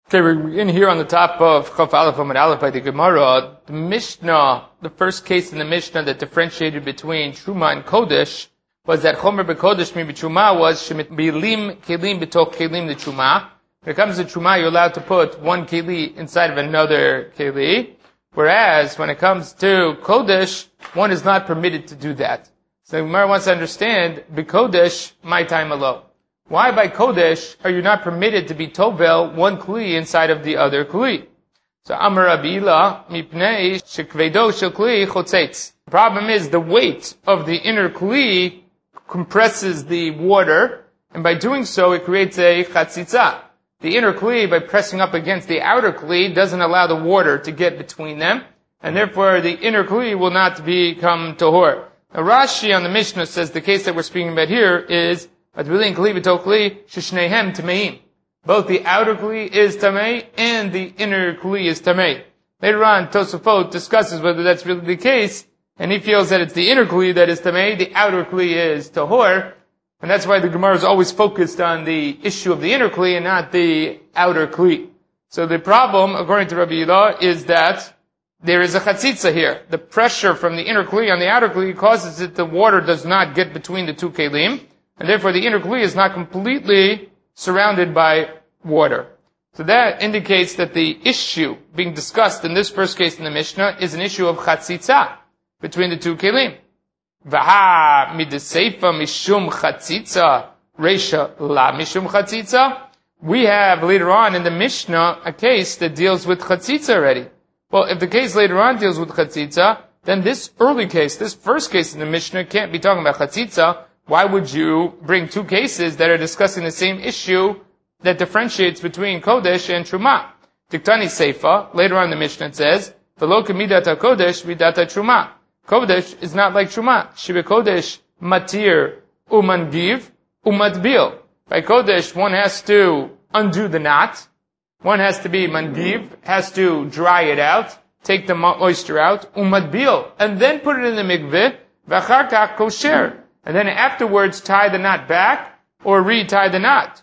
Okay, we're in here on the top of Chaf Aleph Amud Aleph by the Gemara. The Mishnah, the first case in the Mishnah that differentiated between Truma and Kodesh was that Chomer b'Kodesh mi b'Truma was shemilim kelim b'tok kelim the Truma. When it comes to Truma, you're allowed to put one keli inside of another keli, whereas when it comes to Kodesh, one is not permitted to do that. So the Gemara wants to understand b'Kodesh my time alone. Why by Kodesh are you not permitted to be tovel one kli inside of the other kli? So Amar Abila mipnei shekvedo shel kli chotzetz. The problem is the weight of the inner kli compresses the water, and by doing so it creates a chatzitza. The inner kli, by pressing up against the outer kli, doesn't allow the water to get between them, and therefore the inner kli will not become tahor. Now Rashi on the Mishnah says the case that we're speaking about here is both the outer kli is tamei and the inner kli is tamei. Later on, Tosafot discusses whether that's really the case, and he feels that it's the inner kli that is tamei, the outer kli is tahor, and that's why the Gemara is always focused on the issue of the inner kli and not the outer kli. So the problem, according to Rabbi Yehuda, is that there is a chatzitza here. The pressure from the inner kli on the outer kli causes that the water does not get between the two kelim, and therefore the inner kli is not completely surrounded by water. So that indicates that the issue being discussed in this first case in the Mishnah is an issue of chatzitza between the two kelim. Vaha mideseifa mishum chatzitza, reisha la mishum chatzitza. We have later on in the Mishnah a case that deals with chatzitza already. Well, if the case later on deals with chatzitza, then this early case, this first case in the Mishnah can't be talking about chatzitza. Why would you bring two cases that are discussing the same issue that differentiates between Kodesh and Truma? Tiktani Seifa, later on in the Mishnah it says, V'lo k'midata Kodesh midata Truma. Kodesh is not like Truma. Shibe Kodesh matir umangiv umatbil. By Kodesh, one has to undo the knot. One has to be mangiv, has to dry it out, take the moisture out, umatbil, and then put it in the mikveh, v'achar kach kosher. And then afterwards tie the knot back, or re-tie the knot.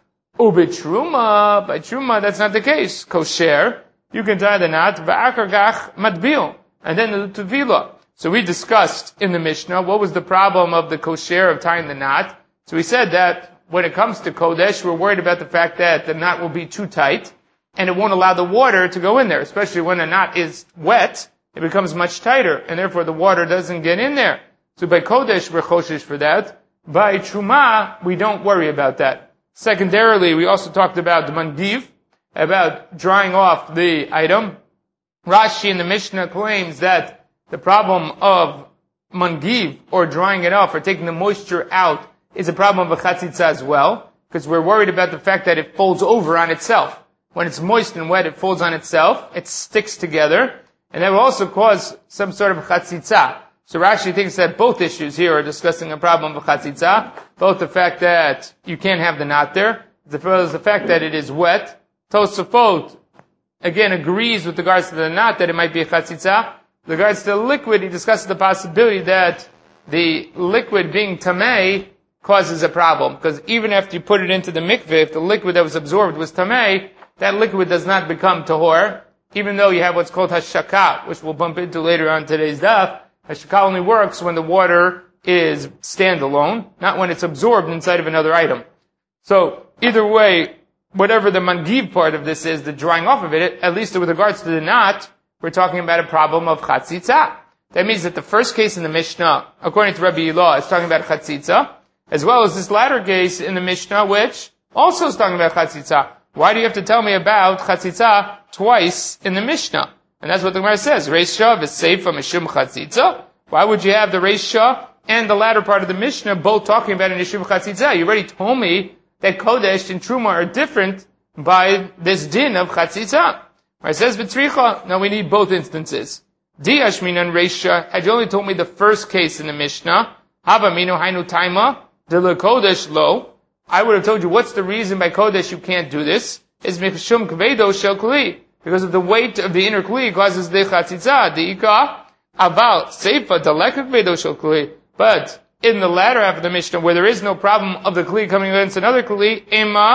Ubitruma, by truma, that's not the case. Kosher, you can tie the knot, v'akar gach matbil, and then the tevila. So we discussed in the Mishnah what was the problem of the kosher of tying the knot. So we said that when it comes to Kodesh, we're worried about the fact that the knot will be too tight, and it won't allow the water to go in there, especially when a knot is wet, it becomes much tighter, and therefore the water doesn't get in there. So by Kodesh, we're choshesh for that. By Truma, we don't worry about that. Secondarily, we also talked about the mangiv, about drying off the item. Rashi in the Mishnah claims that the problem of mangiv, or drying it off, or taking the moisture out, is a problem of a chatzitza as well, because we're worried about the fact that it folds over on itself. When it's moist and wet, it folds on itself, it sticks together, and that will also cause some sort of chatzitza. So Rashi thinks that both issues here are discussing a problem of chatzitza, both the fact that you can't have the knot there, as well as the fact that it is wet. Tosafot, again, agrees with regards to the knot that it might be a chatzitza. With regards to the liquid, he discusses the possibility that the liquid being tamei causes a problem, because even after you put it into the mikveh, if the liquid that was absorbed was tamei, that liquid does not become tahor, even though you have what's called hashakah, which we'll bump into later on today's daf. Hashakah only works when the water is standalone, not when it's absorbed inside of another item. So, either way, whatever the mangiv part of this is, the drying off of it, at least with regards to the knot, we're talking about a problem of chatzitza. That means that the first case in the Mishnah, according to Rabbi Yehuda, is talking about chatzitza, as well as this latter case in the Mishnah, which also is talking about chatzitza. Why do you have to tell me about chatzitza twice in the Mishnah? And that's what the Gemara says. Reisha v'seifa mishum chatzitza. Why would you have the Reisha and the latter part of the Mishnah both talking about an issue of chatzitza? You already told me that Kodesh and Truma are different by this din of chatzitza. It says v'tzricha. Now we need both instances. Di ashminan Reisha. Had you only told me the first case in the Mishnah, hava minu hainu taima de le Kodesh lo, I would have told you what's the reason by Kodesh you can't do this. Is mishum kvedo shel kli. Because of the weight of the inner kli causes the chatzitza, the ika, about seifa dalekak vedo shel kli. But in the latter half of the Mishnah, where there is no problem of the kli coming against another kli, ema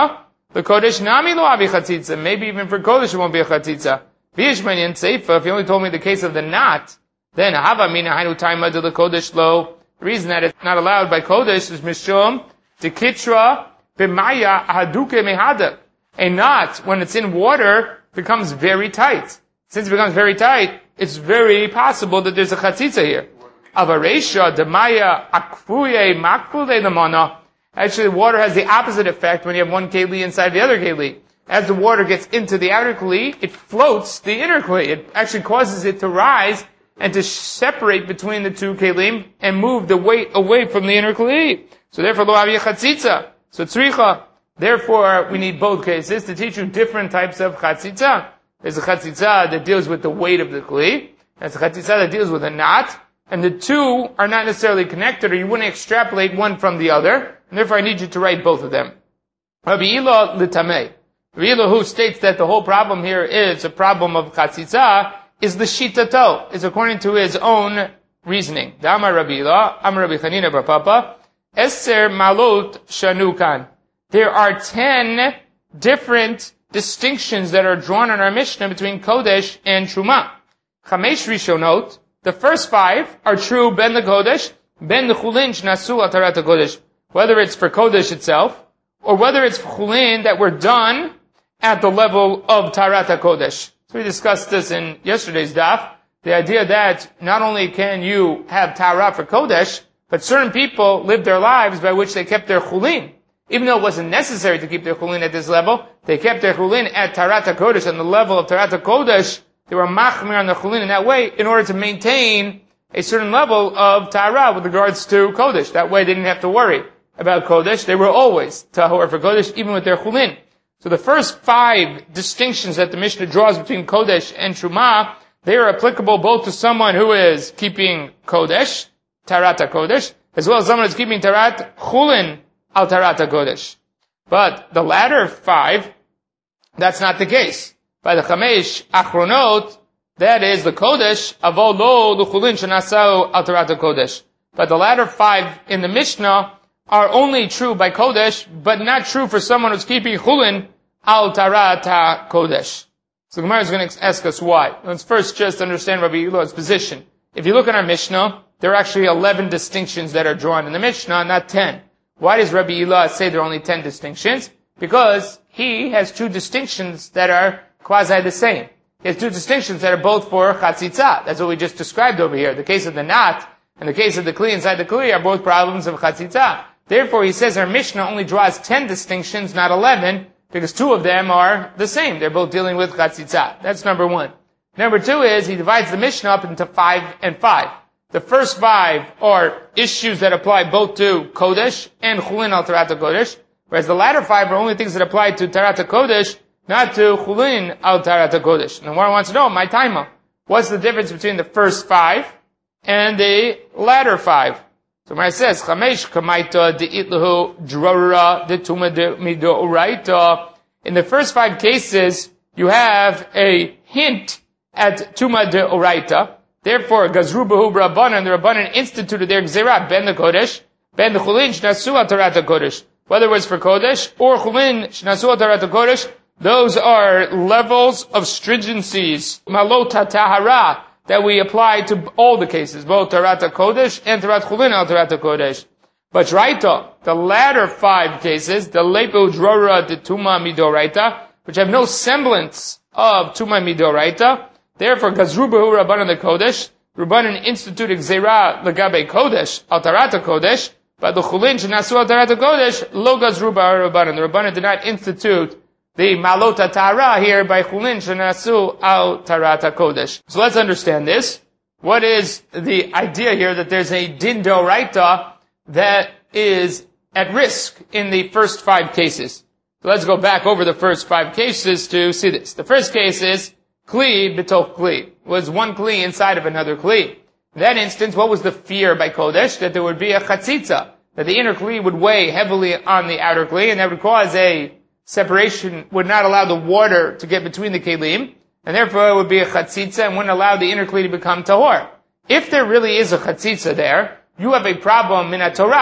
The Kodesh Nami lo avi chatzitza. Maybe even for Kodesh it won't be a chatzitza. V'yishmanyan seifa, if you only told me the case of the knot, then hava mina hainu taima de the Kodesh lo. The reason that it's not allowed by Kodesh is mishum de kitra b'maya ahaduke mehadak. A knot, when it's in water, becomes very tight. Since it becomes very tight, it's very possible that there's a chatzitza here. Avaresha demaya akfuye makfule lemana. Actually, water has the opposite effect when you have one keli inside the other keli. As the water gets into the outer keli, it floats the inner keli. It actually causes it to rise and to separate between the two kelim and move the weight away from the inner keli. So therefore, lo avi chatzitza. So tzricha. Therefore, we need both cases to teach you different types of chatzitza. There's a chatzitza that deals with the weight of the kli. There's a chatzitza that deals with a knot. And the two are not necessarily connected, or you wouldn't extrapolate one from the other. And therefore, I need you to write both of them. Rabbi Ila l'tamei. Rabbi Ila, who states that the whole problem here is a problem of chatzitza, is the shitato, is according to his own reasoning. Dama Rabbi Ila, Amar Rabbi Chanina bar Papa, Eser malot shanukan. There are 10 different distinctions that are drawn in our Mishnah between Kodesh and Truma. Chamesh Rishonot, the first 5 are true ben the Kodesh, ben the Chulin shnasu al Tarat HaKodesh. Whether it's for Kodesh itself, or whether it's for Chulin that were done at the level of Tarat HaKodesh. So we discussed this in yesterday's daf. The idea that not only can you have Tarat for Kodesh, but certain people lived their lives by which they kept their Chulin. Even though it wasn't necessary to keep their Chulin at this level, they kept their Chulin at Tarat HaKodesh, on the level of Tarat HaKodesh. They were machmir on the Chulin in that way in order to maintain a certain level of Tahara with regards to Kodesh. That way they didn't have to worry about Kodesh. They were always Tahor for Kodesh, even with their Chulin. So the first 5 distinctions that the Mishnah draws between Kodesh and Truma, they are applicable both to someone who is keeping Kodesh, Tarat HaKodesh, as well as someone who is keeping Tarat Chulin al Tarat HaKodesh. But the latter 5, that's not the case. By the Chamesh Achronot, that is the Kodesh, avo lo l'chulin shenasau al Tarat HaKodesh. But the latter 5 in the Mishnah are only true by Kodesh, but not true for someone who's keeping Chulin al Tarat HaKodesh. So the Gemara is going to ask us why. Let's first just understand Rabbi Elazar's position. If you look at our Mishnah, there are actually 11 distinctions that are drawn in the Mishnah, not 10. Why does Rabbi Elazar say there are only 10 distinctions? Because he has 2 distinctions that are quasi the same. He has 2 distinctions that are both for chatzitza. That's what we just described over here. The case of the knot and the case of the kli inside the kli are both problems of chatzitza. Therefore, he says our Mishnah only draws 10 distinctions, not 11, because 2 of them are the same. They're both dealing with chatzitza. That's number 1. Number 2 is he divides the Mishnah up into 5 and 5. The first 5 are issues that apply both to Kodesh and Chulin al Tarat HaKodesh, whereas the latter 5 are only things that apply to Tarat HaKodesh, not to Chulin al Tarat HaKodesh. And the one wants to know, my taima, what's the difference between the first 5 and the latter 5? So Mara says, Chamesh kamaita de'itlahu drora de'tuma de'mido'uraita. In the first 5 cases, you have a hint at tuma de'uraita. Therefore, Gazru Behu Rabbanan, the Rabbanan instituted their Gzerat, Ben the Kodesh, Ben the Chulin, Shnasu al Tarat HaKodesh. Whether it was for Kodesh or Chulin, Shnasu al Tarat HaKodesh, those are levels of stringencies, Malota Tahara, that we apply to all the cases, both Tarat HaKodesh and Tarat Chulin al Tarat HaKodesh. But Raita, the latter 5 cases, the Lepo Drora de Tuma Midoraita, which have no semblance of Tuma Midoraita, therefore, Gazru Behu Rabbanan the Kodesh, Rabbanan instituted Gzeira Lagabe Kodesh, al Tarat HaKodesh, but the Chulin Shenasu al Tarat HaKodesh, Lo Gazru Behu Rabbanan. The Rabbanan did not institute the Malota Tara here by Chulin Shenasu al Tarat HaKodesh. So let's understand this. What is the idea here that there's a Din Doraita that is at risk in the first 5 cases? So let's go back over the first 5 cases to see this. The first case is Kli b'toch kli, was one kli inside of another kli. In that instance, what was the fear by Kodesh? That there would be a chatzitza, that the inner kli would weigh heavily on the outer kli, and that would cause a separation, would not allow the water to get between the kelim, and therefore it would be a chatzitza and wouldn't allow the inner kli to become tahor. If there really is a chatzitza there, you have a problem in a Torah,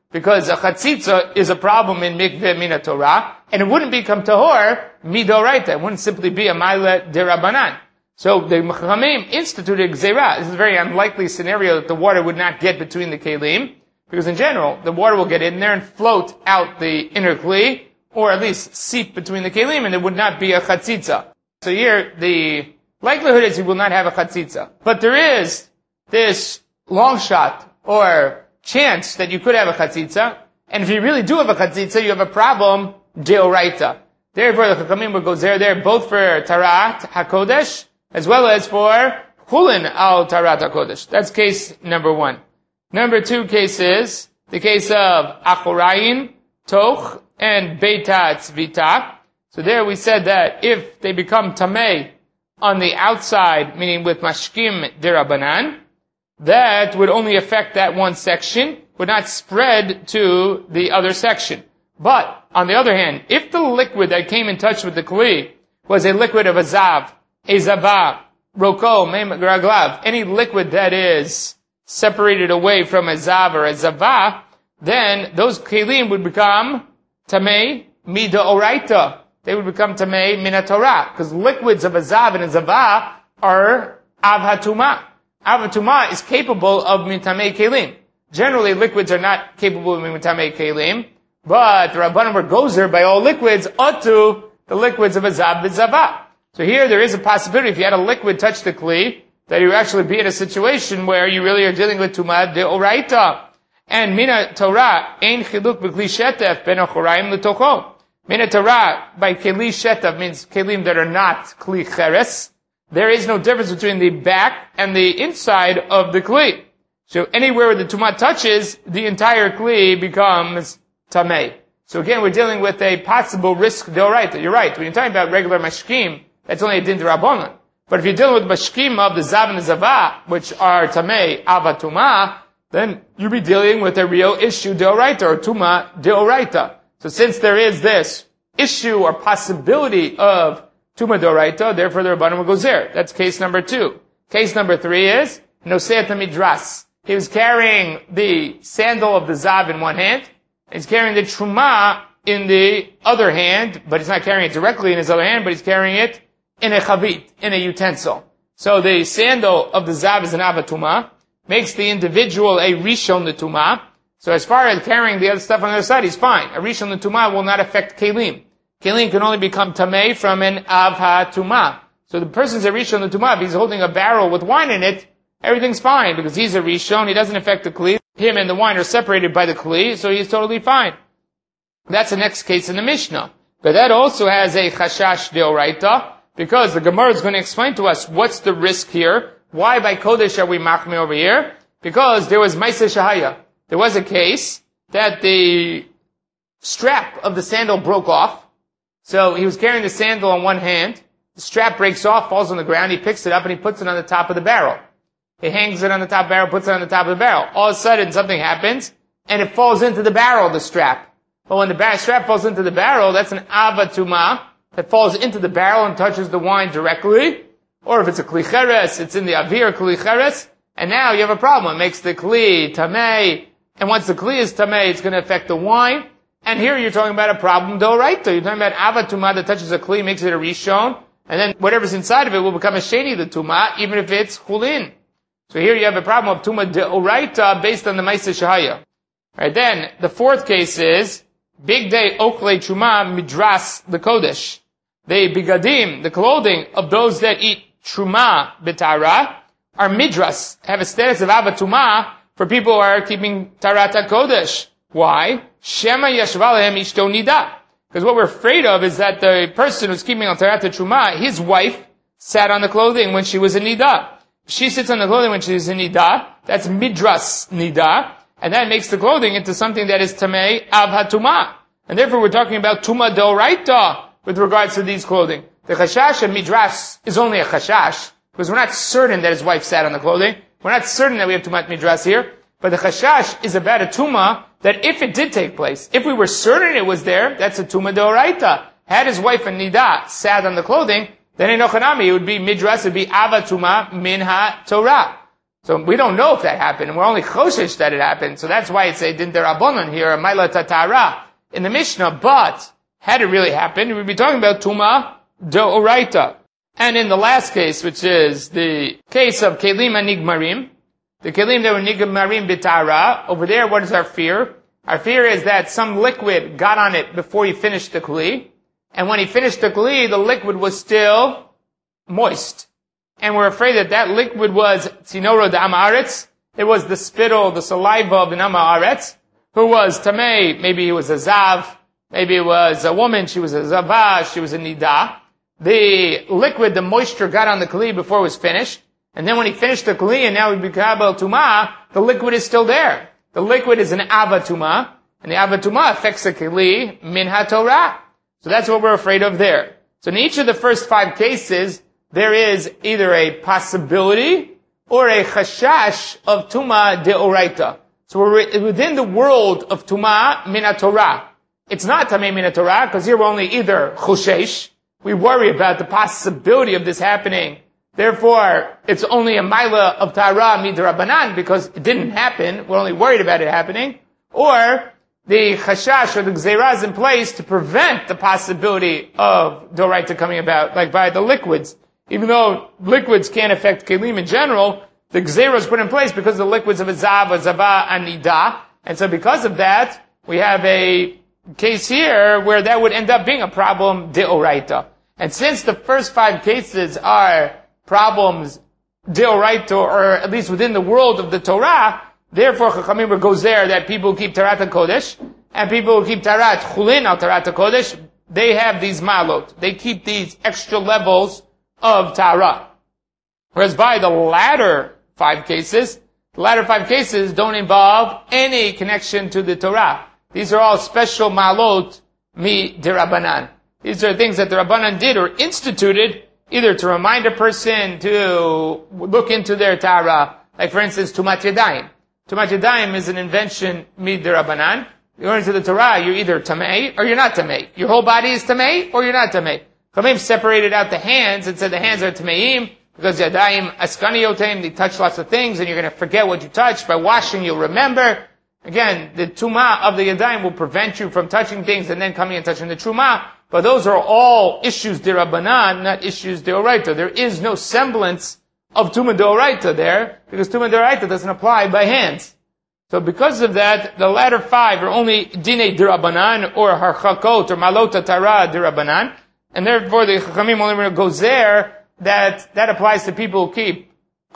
because a chatzitza is a problem in mikveh mina Torah, and it wouldn't become tahor midoraita. It wouldn't simply be a maila derabanan. So the Chachamim instituted gzeira. This is a very unlikely scenario that the water would not get between the kelim, because in general, the water will get in there and float out the inner kli, or at least seep between the kelim, and it would not be a chatzitza. So here, the likelihood is you will not have a chatzitza. But there is this long shot, or chance that you could have a chatzitza, and if you really do have a chatzitza, you have a problem, deoraita. Therefore, the Chachamim would go there, both for Tarat HaKodesh, as well as for Chulin al Tarat HaKodesh. That's case number one. Number two case is the case of Achorayin, Toch, and Beita Tzvita. So there we said that if they become Tameh on the outside, meaning with Mashkim Dirabanan, that would only affect that one section, would not spread to the other section. But, on the other hand, if the liquid that came in touch with the Kli was a liquid of a Zav, a Zavah, Roko, Mem Graglav, any liquid that is separated away from a Zav or a Zavah, then those Kelim would become Tamei Mida Oraita. They would become Tamei Mina Torah. Because liquids of a Zav and a Zavah are Avhatuma. Avhatuma is capable of Mitamei Kelim. Generally, liquids are not capable of Mitamei Kelim, but the Rabbanim were gozer by all liquids, otu, the liquids of a Zav and Zavah. So here there is a possibility, if you had a liquid touch the Kli, that you would actually be in a situation where you really are dealing with Tumah de Oraita. And Mina Torah, ein chiluk b'kli shetef ben achorayim l'tocho. Mina Torah, by Keli Shetef, means Kelim that are not Kli Cheres. There is no difference between the back and the inside of the Kli. So anywhere where the Tumah touches, the entire Kli becomes Tameh. So again, we're dealing with a possible risk deoraita. You're right. When you're talking about regular mashkim, that's only a din d'Rabbanan. But if you're dealing with mashkim of the Zav and the Zavah, which are Tameh, Avatuma, then you'll be dealing with a real issue deoraita, or Tumah deoraita. So since there is this issue or possibility of Tumah deoraita, therefore the Rabbanim will go there. That's case number two. Case number three is Noseat HaMidras. He was carrying the sandal of the Zav in one hand. He's carrying the Truma in the other hand, but he's not carrying it directly in his other hand, but he's carrying it in a chavit, in a utensil. So the sandal of the Zav is an Avatuma, makes the individual a Rishon L'Tumah. So as far as carrying the other stuff on the other side, he's fine. A Rishon L'Tumah will not affect Kelim. Kelim can only become Tameh from an Avha Tumah. So the person's a Rishon L'Tumah. If he's holding a barrel with wine in it, everything's fine, because he's a Rishon, he doesn't affect the Kli. Him and the wine are separated by the Kli, so he's totally fine. That's the next case in the Mishnah. But that also has a Chashash Deoraita, because the Gemara is going to explain to us what's the risk here. Why by Kodesh are we machmir over here? Because there was Maaseh Shahaya. There was a case that the strap of the sandal broke off. So he was carrying the sandal on one hand. The strap breaks off, falls on the ground. He picks it up and he puts it on the top of the barrel. He hangs it on the top of the barrel, puts it on the top of the barrel. All of a sudden something happens and it falls into the barrel, the strap. But when the strap falls into the barrel, that's an Avatuma that falls into the barrel and touches the wine directly. Or if it's a Kli Cheres, it's in the Avir Kli Cheres. And now you have a problem. It makes the Kli Tameh. And once the Kli is Tameh, it's going to affect the wine. And here you're talking about a problem d'oraita. You're talking about Avatuma that touches a Kli, makes it a Rishon. And then whatever's inside of it will become a Sheni the Tumah, even if it's Chulin. So here you have a problem of Tumah d'oraita based on the Maaseh Shahaya. Alright, then, the fourth case is Big Day Oklei Truma Midras the Kodesh. The bigadim, the clothing of those that eat Truma B'Tara, are Midras, have a status of Avatuma for people who are keeping Tarat HaKodesh. Why? Shema Yashvalehem Ishto Nida. Because what we're afraid of is that the person who's keeping on Tarat Truma, his wife sat on the clothing when she was in Nida. If she sits on the clothing when she's in Nida, that's Midras Nida, and that makes the clothing into something that is Tamei Avhatuma. And therefore we're talking about Tumah D'Oraita with regards to these clothing. The Chashash and Midras is only a Chashash, because we're not certain that his wife sat on the clothing. We're not certain that we have Tumat Midras here. But the Chashash is about a Tumah that if it did take place, if we were certain it was there, that's a Tumah D'Oraita. Had his wife in Nida sat on the clothing, then in Ochanami it would be Midras, it would be Avatuma Minha Torah. So we don't know if that happened, and we're only choshesh that it happened. So that's why it's a din derabanan here, a maila tatara in the Mishnah. But had it really happened, we'd be talking about tuma deoraita. And in the last case, which is the case of kelim anigmarim, the kelim that were nigmarim bitara, over there, what is our fear? Our fear is that some liquid got on it before he finished the kli, and when he finished the kli, the liquid was still moist. And we're afraid that that liquid was tzinoro de amaretz. It was the spittle, the saliva of the amaretz, who was tamei. Maybe he was a zav. Maybe it was a woman. She was a zavah. She was a nida. The liquid, the moisture got on the kli before it was finished. And then when he finished the kli and now he became al tumah, the liquid is still there. The liquid is an avatuma. And the avatuma affects the kli min haTorah. So that's what we're afraid of there. So in each of the first 5 cases, there is either a possibility or a chashash of tuma deoraita. So we're within the world of tuma min haTorah. It's not tamei min haTorah, because here we're only either choshesh. We worry about the possibility of this happening. Therefore, it's only a maila of tara midrabanan, because it didn't happen. We're only worried about it happening. Or the chashash or the gzeira is in place to prevent the possibility of deoraita coming about, like by the liquids. Even though liquids can't affect kelim in general, the gzeira is put in place because of the liquids of a zav, a zava, and nida. And so because of that, we have a case here where that would end up being a problem deoraita. And since the first 5 cases are problems deoraita, or at least within the world of the Torah, therefore Chachamim goes there that people who keep Tarat HaKodesh and people who keep Tarat Chulin al Tarat HaKodesh, they have these malot. They keep these extra levels of Tara. Whereas by the latter 5 cases, the latter 5 cases don't involve any connection to the Torah. These are all special malot mi derabanan. These are things that the Rabbanan did or instituted either to remind a person to look into their Tara. Like for instance, Tumat Yadayim. Tumat Yadayim is an invention mi derabanan. According to the Torah, you're either tamei or you're not tamei. Your whole body is tamei or you're not tamei. Chachamim separated out the hands and said the hands are tameim because yadayim askani yotem, they touch lots of things and you're going to forget what you touched. By washing, you'll remember. Again, the tumah of the yadayim will prevent you from touching things and then coming and touching the trumah. But those are all issues derabanan, not issues deoraita. There is no semblance of tumah deoraita there because tumah deoraita doesn't apply by hands. So because of that, the latter 5 are only dine derabanan or harchakot or malota tara derabanan. And therefore the Chachamim only goes there that applies to people who keep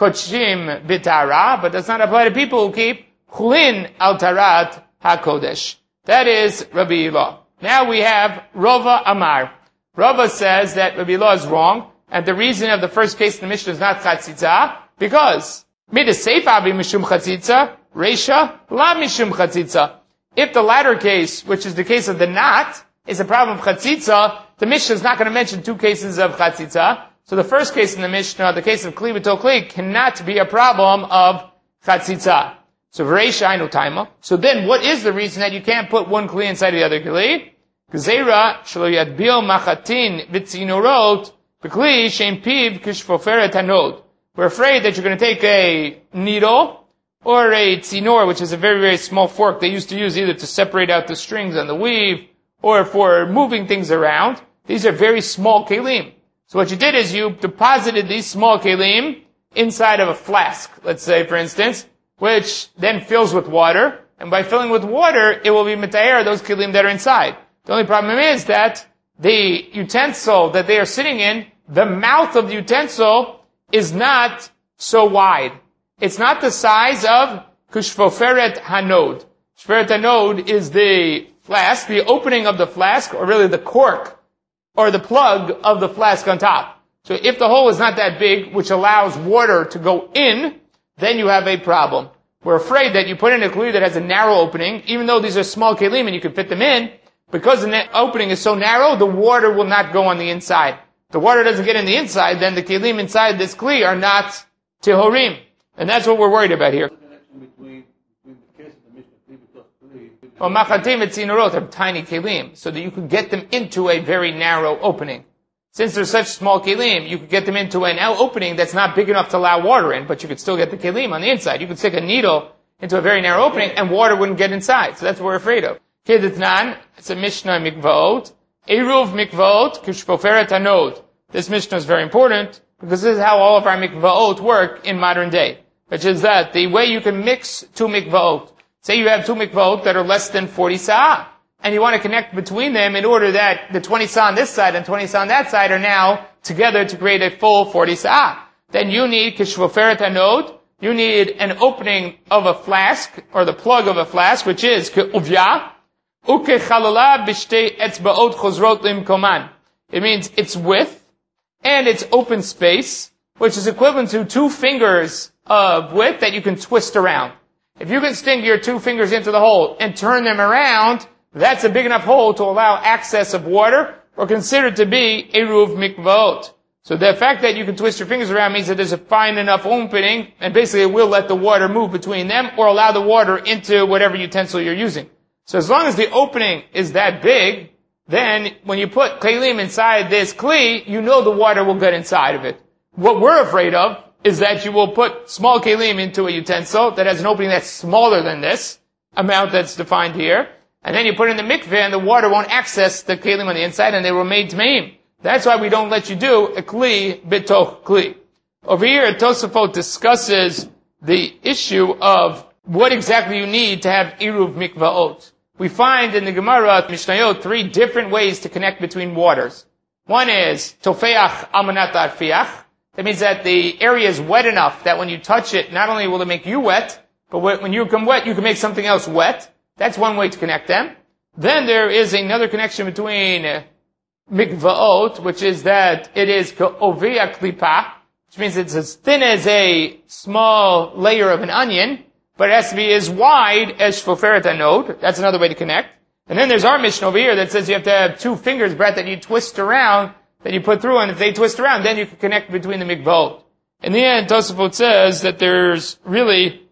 kochim bitara, but does not apply to people who keep chulin al tarat hakodesh. That is Rabbi Ilah. Now we have Rava Amar. Rava says that Rabbi Ilah is wrong, and the reason of the first case in the Mishnah is not chatzitza, because midaseifa bi mishum chatzitza, reisha la mishum chatzitza. If the latter case, which is the case of the knot, is a problem of chatzitza, the Mishnah is not going to mention 2 cases of chatzitza. So the first case in the Mishnah, the case of kli b'tol kli, cannot be a problem of chatzitza. So v'reisha ainu taima. So then, what is the reason that you can't put one kli inside the other kli? Gzeira shelo yadbil machatin v'tzinorot b'kli shein piv kishfoferet hanod. We're afraid that you're going to take a needle or a tzinor, which is a very, very small fork they used to use either to separate out the strings on the weave or for moving things around. These are very small kelim. So what you did is you deposited these small kelim inside of a flask, let's say, for instance, which then fills with water. And by filling with water, it will be metayer those kelim that are inside. The only problem is that the utensil that they are sitting in, the mouth of the utensil is not so wide. It's not the size of kushfoferet hanod. Shferet hanod is the flask, the opening of the flask, or really the cork, or the plug of the flask on top. So if the hole is not that big, which allows water to go in, then you have a problem. We're afraid that you put in a kli that has a narrow opening, even though these are small kelim and you can fit them in, because the opening is so narrow, the water will not go on the inside. If the water doesn't get in the inside, then the kelim inside this kli are not tihorim. And that's what we're worried about here. Well, machatim and tzinorot are tiny kelim, so that you could get them into a very narrow opening. since they're such small kelim, you could get them into an opening that's not big enough to allow water in, but you could still get the kelim on the inside. You could stick a needle into a very narrow opening and water wouldn't get inside. So that's what we're afraid of. Kedetnan, it's a Mishnah Mikvaot. Eruv Mikvaot, Kishpoferet Hanod. This Mishnah is very important because this is how all of our Mikvaot work in modern day. Which is that the way you can mix two Mikvaot. Say you have two Mikvaot that are less than 40 sa'ah. And you want to connect between them in order that the 20 sa'ah on this side and 20 sa'ah on that side are now together to create a full 40 sa'ah. Then you need Kishvoferet Hanod. You need an opening of a flask, or the plug of a flask, which is Ke'uvya. Ukechalala b'shtei etzba'ot chozrot limkoman. It means its width and its open space, which is equivalent to 2 fingers of width that you can twist around. If you can stick your 2 fingers into the hole and turn them around, that's a big enough hole to allow access of water, or considered to be eruv mikvaot. So the fact that you can twist your fingers around means that there's a fine enough opening, and basically it will let the water move between them, or allow the water into whatever utensil you're using. So as long as the opening is that big, then when you put kelim inside this kli, you know the water will get inside of it. What we're afraid of is that you will put small kelim into a utensil that has an opening that's smaller than this amount that's defined here, and then you put it in the mikveh and the water won't access the kelim on the inside and they will made tmeim. That's why we don't let you do a kli bitoch kli. Over here, Tosafot discusses the issue of what exactly you need to have iruv mikvaot. We find in the Gemara, Mishnayot, 3 different ways to connect between waters. One is tofeach almanat arfiach. That means that the area is wet enough that when you touch it, not only will it make you wet, but when you become wet, you can make something else wet. That's one way to connect them. Then there is another connection between mikvaot, which is that it is ka'ovia klipa, which means it's as thin as a small layer of an onion, but it has to be as wide as shvoferet hanod. That's another way to connect. And then there's our Mishnah over here that says you have to have 2 fingers, Brett, that you twist around, that you put through, and if they twist around, then you can connect between the mikvaot. In the end, Tosafot says that there's really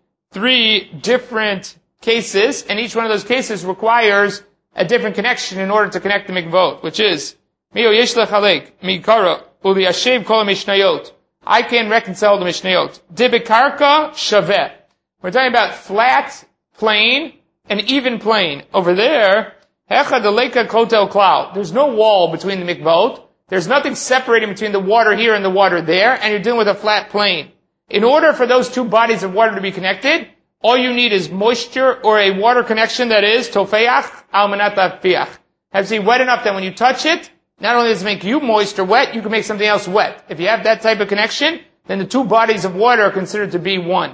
3 different cases, and each one of those cases requires a different connection in order to connect the mikvaot, which is Mio Yeshlech Halek, Mikara, Uli Yashev Kol Mishnayot. I can reconcile the Mishnayot. Dibikarka Shaveh. We're talking about flat, plain, and even plain. Over there, Hecha Deleka Kotel Klau. There's no wall between the mikvaot. There's nothing separating between the water here and the water there, and you're dealing with a flat plain. In order for those 2 bodies of water to be connected, all you need is moisture or a water connection that is tofeach almanat arfiach. Has to be wet enough that when you touch it, not only does it make you moist or wet, you can make something else wet. If you have that type of connection, then the 2 bodies of water are considered to be one.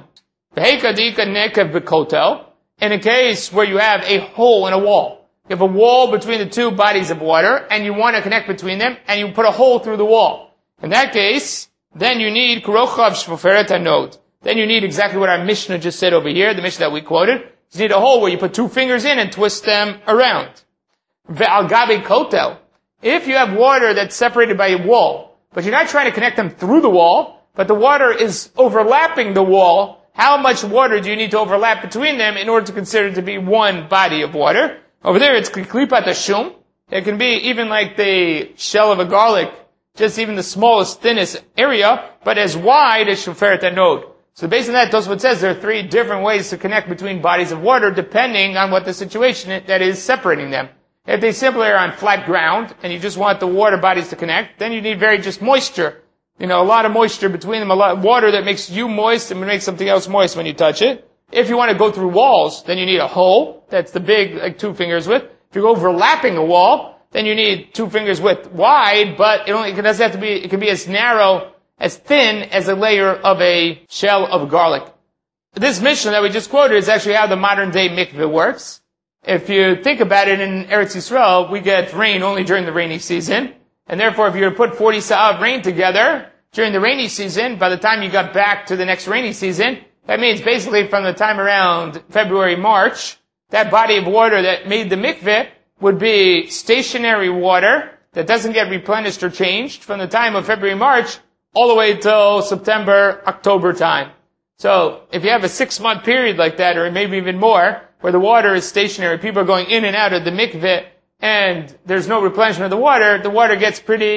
In a case where you have a hole in a wall, you have a wall between the 2 bodies of water, and you want to connect between them, and you put a hole through the wall. In that case, then you need kurochav shvoferet hanod. Then you need exactly what our Mishnah just said over here, the Mishnah that we quoted. You need a hole where you put 2 fingers in and twist them around. Ve'al gabe kotel. If you have water that's separated by a wall, but you're not trying to connect them through the wall, but the water is overlapping the wall, how much water do you need to overlap between them in order to consider it to be one body of water? Over there it's klipat hashum. It can be even like the shell of a garlic, just even the smallest, thinnest area, but as wide as shoferet hanod. So based on that, Tosafot says there are 3 different ways to connect between bodies of water depending on what the situation that is separating them. If they simply are on flat ground and you just want the water bodies to connect, then you need very just moisture. A lot of moisture between them, a lot of water that makes you moist and makes something else moist when you touch it. If you want to go through walls, then you need a hole that's the big, like 2 fingers width. If you're overlapping a wall, then you need 2 fingers width wide, but it doesn't have to be, it can be as narrow, as thin as a layer of a shell of garlic. This Mishnah that we just quoted is actually how the modern day mikveh works. If you think about it, in Eretz Yisrael, we get rain only during the rainy season. And therefore, if you were to put 40 sa'ah of rain together during the rainy season, by the time you got back to the next rainy season, that means basically from the time around February, March, that body of water that made the mikveh would be stationary water that doesn't get replenished or changed from the time of February, March, all the way till September, October time. So, if you have a 6-month period like that, or maybe even more, where the water is stationary, people are going in and out of the mikveh, and there's no replenishment of the water gets pretty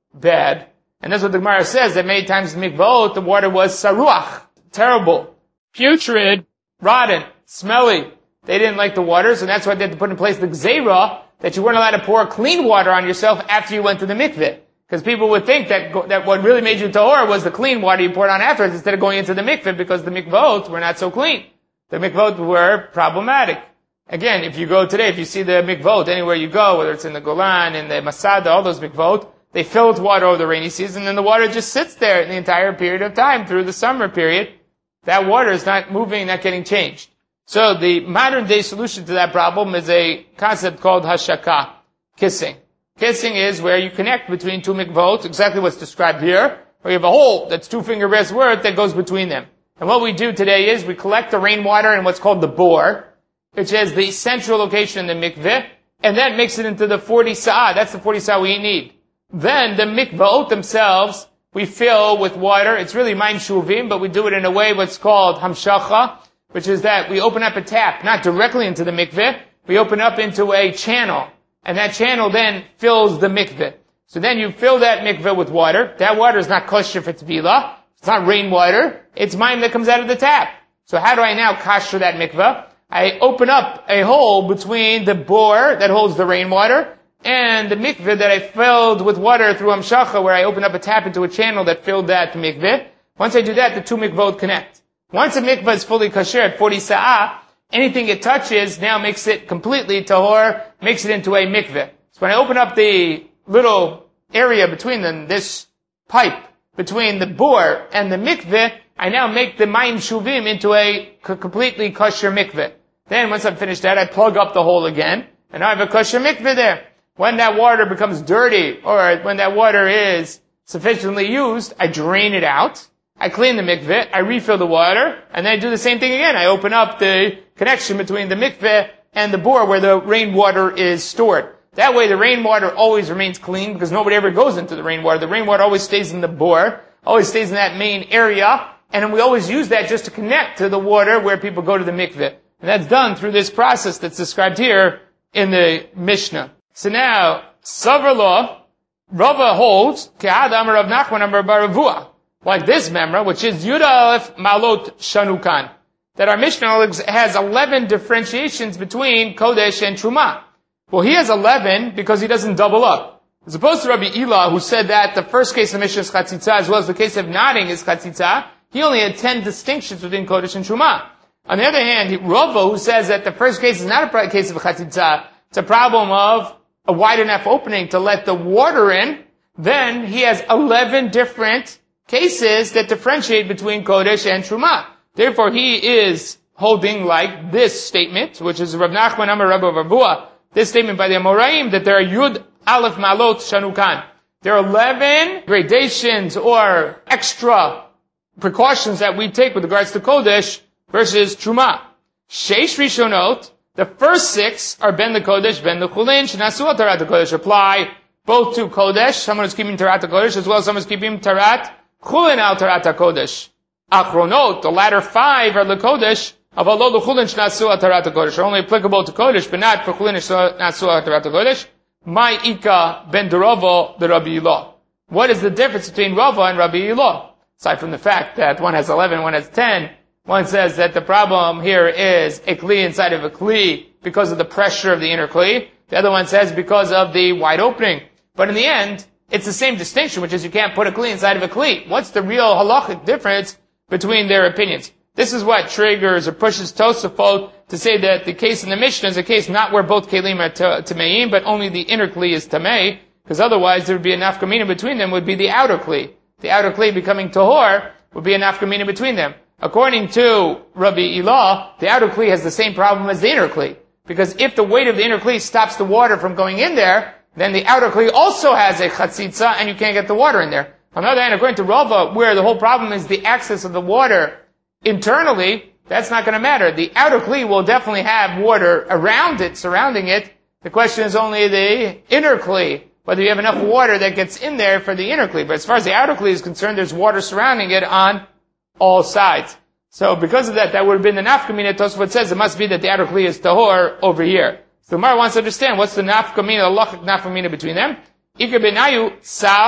bad. And that's what the Gemara says, that many times in mikvot, the water was saruach, terrible, putrid, rotten, smelly. They didn't like the water, so that's why they had to put in place the gzeira, that you weren't allowed to pour clean water on yourself after you went to the mikveh. Because people would think that what really made you tahor was the clean water you poured on afterwards instead of going into the mikveh, because the mikvot were not so clean. The mikvot were problematic. Again, if you go today, if you see the mikvot anywhere you go, whether it's in the Golan, in the Masada, all those mikvot, they fill with water over the rainy season, and the water just sits there the entire period of time through the summer period. That water is not moving, not getting changed. So the modern day solution to that problem is a concept called hashaka, kissing. Kissing is where you connect between two mikvot, exactly what's described here, where you have a hole that's 2 finger breadths worth that goes between them. And what we do today is we collect the rainwater in what's called the bore, which is the central location in the mikveh, and then mix it into the 40 sa'ah. That's the 40 sa'ah we need. Then the mikvot themselves, we fill with water. It's really mayim shuvim, but we do it in a way what's called hamshacha, which is that we open up a tap, not directly into the mikveh, we open up into a channel, and that channel then fills the mikveh. So then you fill that mikveh with water. That water is not kosher for tevilah. It's not rainwater. It's mayim that comes out of the tap. So how do I now kosher that mikveh? I open up a hole between the bore that holds the rainwater and the mikveh that I filled with water through hamshacha, where I open up a tap into a channel that filled that mikveh. Once I do that, the two mikvot connect. Once a mikveh is fully kosher at 40 sa'ah, anything it touches now makes it completely tahor, makes it into a mikveh. So when I open up the little area between them, this pipe between the bore and the mikveh, I now make the mayim shuvim into a completely kosher mikveh. Then once I've finished that, I plug up the hole again, and I have a kosher mikveh there. When that water becomes dirty, or when that water is sufficiently used, I drain it out, I clean the mikveh, I refill the water, and then I do the same thing again. I open up the connection between the mikveh and the bore where the rainwater is stored. That way the rainwater always remains clean, because nobody ever goes into the rainwater. The rainwater always stays in the bore, always stays in that main area, and then we always use that just to connect to the water where people go to the mikveh. And that's done through this process that's described here in the Mishnah. So now, Savar law, Rava holds, Ke'ad Amar Rav Nachman Amar Bar Ravua, like this memra, which is Yud Aleph Malot Shanukan, that our Mishnah has 11 differentiations between Kodesh and Truma. Well, he has 11 because he doesn't double up. As opposed to Rabbi Ilah, who said that the first case of Mishnah is Chatzitza, as well as the case of nodding is Chatzitza, he only had 10 distinctions between Kodesh and Truma. On the other hand, Rava, who says that the first case is not a case of Chatzitza, it's a problem of a wide enough opening to let the water in, then he has 11 different cases that differentiate between Kodesh and Truma. Therefore, he is holding like this statement, which is Rav Nachman Amar Rabbi Ravua, this statement by the Amoraim, that there are Yud Aleph Malot Shanukan. There are 11 gradations or extra precautions that we take with regards to Kodesh versus Truma. Sheish Rishonot, the first 6 are Ben the Kodesh, Ben the Chulin, Shnasu Tarat Kodesh, apply both to Kodesh, someone who's keeping Tarat Kodesh, as well as someone who's keeping Tarat Chulin al Tarat Kodesh. Achronot, the latter 5 are the Kodesh, Avalo the Chulin Shnasu Tarat Kodesh, are only applicable to Kodesh, but not for Chulin Shnasu Tarat Kodesh. My Ika Ben Deravo, the Rabbi Ilah. What is the difference between Rava and Rabbi Ilah? Aside from the fact that one has 11, one has 10, one says that the problem here is a kli inside of a kli because of the pressure of the inner kli. The other one says because of the wide opening. But in the end, it's the same distinction, which is you can't put a kli inside of a kli. What's the real halachic difference between their opinions? This is what triggers or pushes Tosafot to say that the case in the Mishnah is a case not where both kelim are tameim, but only the inner kli is tamei, because otherwise there would be a nafkamina between them, would be the outer kli. The outer kli becoming tahor would be a nafkamina between them. According to Rabbi Ilah, the outer kli has the same problem as the inner kli. Because if the weight of the inner kli stops the water from going in there, then the outer kli also has a chatzitza and you can't get the water in there. On the other hand, according to Rava, where the whole problem is the access of the water internally, that's not going to matter. The outer kli will definitely have water around it, surrounding it. The question is only the inner kli, whether you have enough water that gets in there for the inner kli. But as far as the outer kli is concerned, there's water surrounding it on all sides. So because of that, that would have been the nafkamina. Tosafot says it must be that the outer kli is tahor over here. So the Gemara wants to understand what's the nafkamina, the halachic nafkamina between them. Ikar benayu sal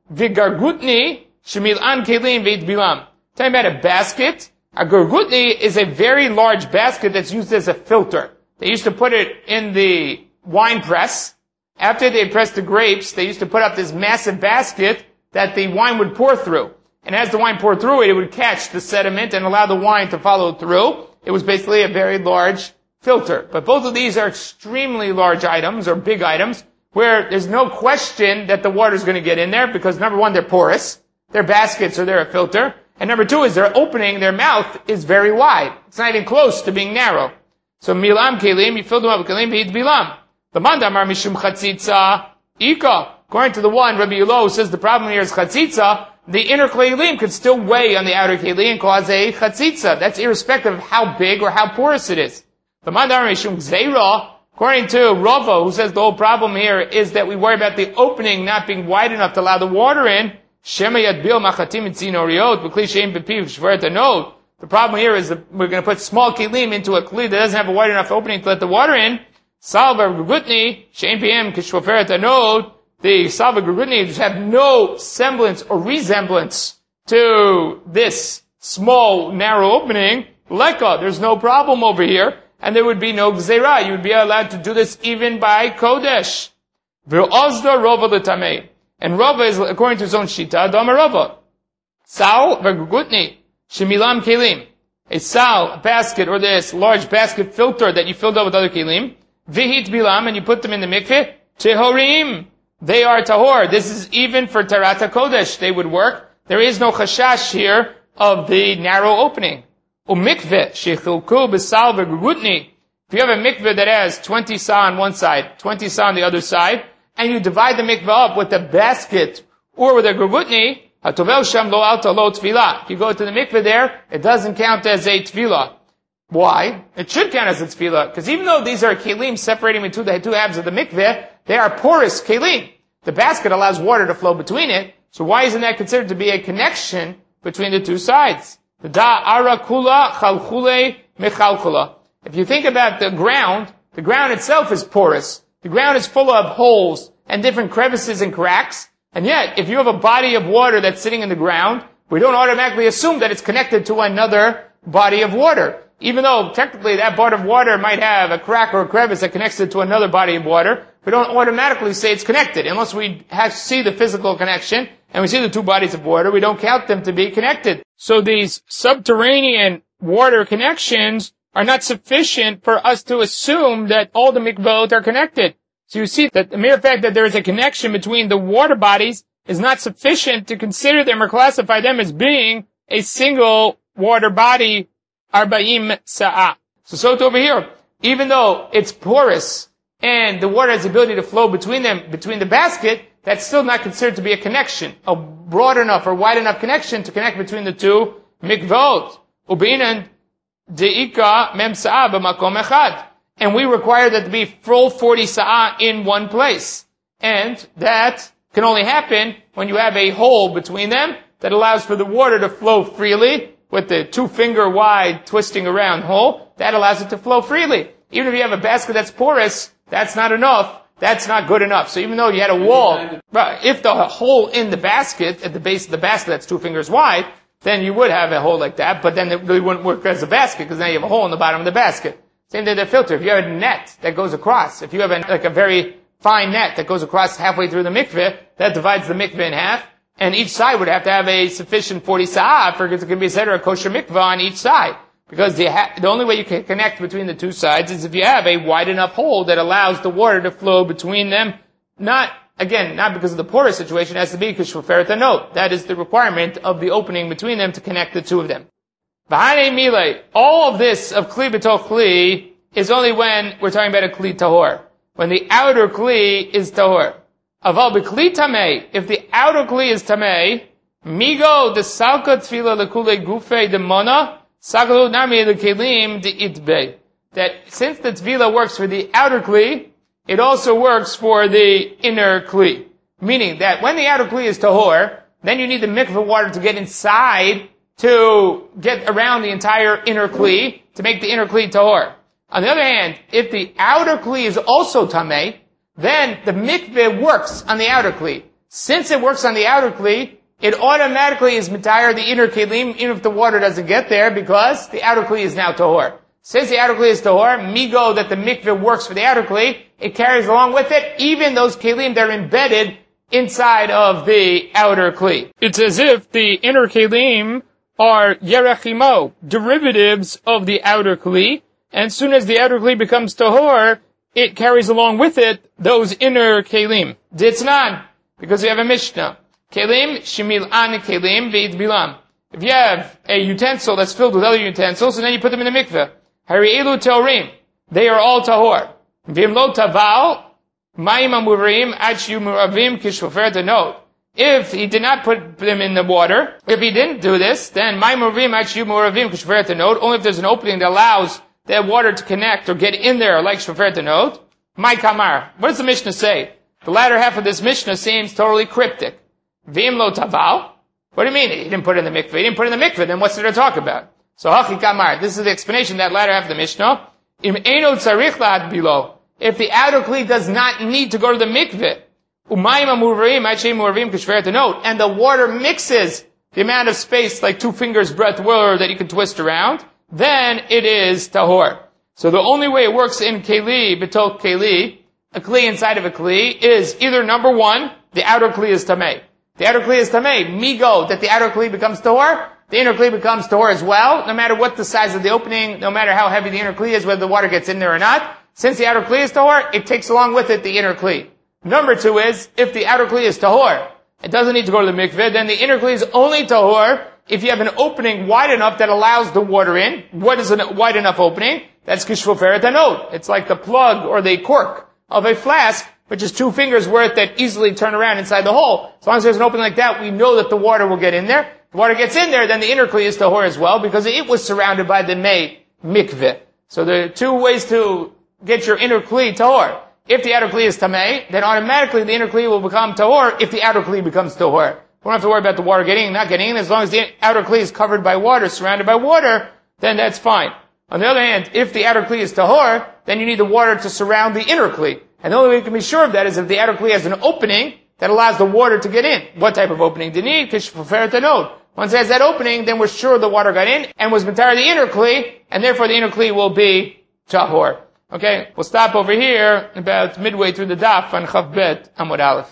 Vigargutni shemilan kelim veit bilam. Talking about a basket. A gargutni is a very large basket that's used as a filter. They used to put it in the wine press. After they pressed the grapes, they used to put up this massive basket that the wine would pour through. And as the wine poured through it, it would catch the sediment and allow the wine to follow through. It was basically a very large filter. But both of these are extremely large items, or big items, where there's no question that the water is going to get in there, because number one, they're porous. They're baskets, or they're a filter. And number two is their opening, their mouth is very wide. It's not even close to being narrow. So milam kelim, you fill them up with kelim, v'hid bilam. The mandamar mishum chatzitza ika. According to the one, Rabbi Yilo, who says the problem here is chatzitza, the inner kelim could still weigh on the outer kelim and cause a chatzitza. That's irrespective of how big or how porous it is. The mandamar mishum gzeira, according to Rava, who says the whole problem here is that we worry about the opening not being wide enough to allow the water in. The problem here is that we're going to put small kelim into a kli that doesn't have a wide enough opening to let the water in. The salva gugutni just have no semblance or resemblance to this small, narrow opening. Leka, there's no problem over here, and there would be no gzeira. You would be allowed to do this even by kodesh. V'ozda rova l'tamei. And Rava is, according to his own shita, Dama Rava. Sal v'gugutni, shemilam kelim. A sal, a basket, or this large basket filter that you filled up with other kelim. Vihit bilam, and you put them in the mikveh. Tehorim. They are tahor. This is even for Tarata Kodesh. They would work. There is no chashash here of the narrow opening. Umikveh, shechilku b'sal v'gugutni. If you have a mikveh that has 20 sa on one side, 20 sa on the other side, and you divide the mikveh up with a basket or with a gugutni, hatovel sham lo alta lo tefillah. If you go to the mikveh there, it doesn't count as a tefillah. Why? It should count as a tefillah, because even though these are kelim separating between the two halves of the mikveh, they are porous kelim. The basket allows water to flow between it, so why isn't that considered to be a connection between the two sides? The da'ara kula chalchule mechalchula. If you think about the ground itself is porous. The ground is full of holes and different crevices and cracks. And yet, if you have a body of water that's sitting in the ground, we don't automatically assume that it's connected to another body of water. Even though technically that body of water might have a crack or a crevice that connects it to another body of water, we don't automatically say it's connected. Unless we see the physical connection and we see the two bodies of water, we don't count them to be connected. So these subterranean water connections are not sufficient for us to assume that all the mikvot are connected. So you see that the mere fact that there is a connection between the water bodies is not sufficient to consider them or classify them as being a single water body, arba'im sa'ah. So over here, even though it's porous and the water has the ability to flow between them, between the basket, that's still not considered to be a connection, a broad enough or wide enough connection to connect between the two mikvot. Ubinan de'ika mem sa'ah b'makom echad. And we require that to be full 40 sa'ah in one place. And that can only happen when you have a hole between them that allows for the water to flow freely with the 2-finger wide twisting around hole. That allows it to flow freely. Even if you have a basket that's porous, that's not enough. That's not good enough. So even though you had a wall, if the hole in the basket, at the base of the basket that's 2 fingers wide, then you would have a hole like that, but then it really wouldn't work as a basket because now you have a hole in the bottom of the basket. Same thing with the filter. If you have a net that goes across, if you have a very fine net that goes across halfway through the mikveh, that divides the mikveh in half, and each side would have to have a sufficient 40 sa'ah for it to be a kosher mikveh on each side. Because the only way you can connect between the two sides is if you have a wide enough hole that allows the water to flow between them. Not because of the porous situation, it has to be because shoferet anot. That is the requirement of the opening between them to connect the two of them. V'hanei milei. All of this of kli b'toch kli is only when we're talking about a kli tahor. When the outer kli is tahor. Aval b'kli tamei. If the outer kli is tamei, migo de salka tefila lekule gufe de mona, sagalu nami lekelim de itbe. That since the tefila works for the outer kli, it also works for the inner kli. Meaning that when the outer kli is tahor, then you need the mikveh water to get inside to get around the entire inner kli to make the inner kli tahor. On the other hand, if the outer kli is also tamei, then the mikveh works on the outer kli. Since it works on the outer kli, it automatically is mitayar the inner kelim, even if the water doesn't get there, because the outer kli is now tahor. Since the outer kli is tahor, migo that the mikveh works for the outer kli, it carries along with it even those kelim that are embedded inside of the outer kli. It's as if the inner kelim are yerachimo, derivatives of the outer kli, and as soon as the outer kli becomes tahor, it carries along with it those inner kelim. Ditznan, because we have a Mishnah. Kelim, shemil'an kelim, ve'id bilam. If you have a utensil that's filled with other utensils, and then you put them in the mikveh, hari elu teorim, they are all tahor. V'im lo taval, ma'im amurim, ad shiyu muravim kishvofer denot. If he did not put them in the water, if he didn't do this, then ma'im amurim, ad shiyu muravim kishvofer denot, only if there's an opening that allows that water to connect or get in there like shvofer denot. My kamar. What does the Mishnah say? The latter half of this Mishnah seems totally cryptic. V'im lo taval. What do you mean? He didn't put it in the mikveh. He didn't put it in the mikveh. Then what's there to talk about? So hachi kamar. This is the explanation, that latter half of the Mishnah. Im eino tzarich lahad bilo. If the outer kli does not need to go to the mikveh, umayim amuravim achim muravim kishver denot, and the water mixes the amount of space like 2 fingers breadth water that you can twist around, then it is tahor. So the only way it works in keli, betot keli, a kli inside of a kli, is either number one, the outer kli is tamei. The outer kli is tamei. Migo, that the outer kli becomes tahor, the inner kli becomes tahor as well, no matter what the size of the opening, no matter how heavy the inner kli is, whether the water gets in there or not. Since the outer kli is tahor, it takes along with it the inner kli. Number two is, if the outer kli is tahor, it doesn't need to go to the mikveh, then the inner kli is only tahor if you have an opening wide enough that allows the water in. What is a wide enough opening? That's kishvofer denot. It's like the plug or the cork of a flask, which is 2 fingers worth that easily turn around inside the hole. As long as there's an opening like that, we know that the water will get in there. If the water gets in there, then the inner kli is tahor as well, because it was surrounded by the mei mikveh. So there are 2 ways to get your inner kli tahor. If the outer kli is tamei, then automatically the inner kli will become tahor if the outer kli becomes tahor. We don't have to worry about the water getting in, not getting in. As long as the outer kli is covered by water, surrounded by water, then that's fine. On the other hand, if the outer kli is tahor, then you need the water to surround the inner kli. And the only way you can be sure of that is if the outer kli has an opening that allows the water to get in. What type of opening do you need? Kishvofer denot. Once it has that opening, then we're sure the water got in and was mitayar the inner kli, and therefore the inner kli will be tahor. Okay, we'll stop over here about midway through the daf on Chav Bet Amud Aleph.